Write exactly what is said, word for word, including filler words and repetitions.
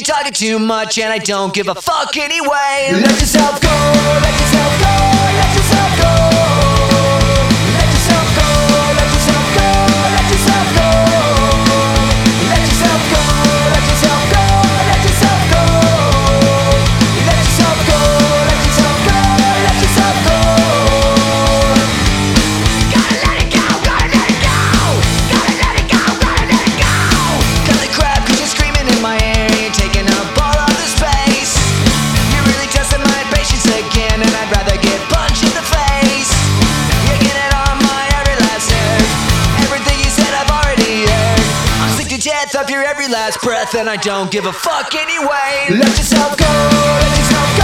talking too much and I don't give a fuck anyway. Let yourself go, let yourself go, let yourself go. Let yourself go, let yourself go, let yourself go. Let yourself go, let yourself go, let yourself go. Let yourself go, let yourself go, let yourself go. Gotta let it go, gotta let it go. Gotta let it go, gotta let it go. Cut the crap cause you're screaming in my ear. You're taking up all of the space. You're really testing my patience again, and I'd rather get punched in the face. You're getting on my every last nerve. Everything you said I've already heard. I'm sick to death of your every last breath, and I don't give a fuck anyway. Let yourself go, let yourself go.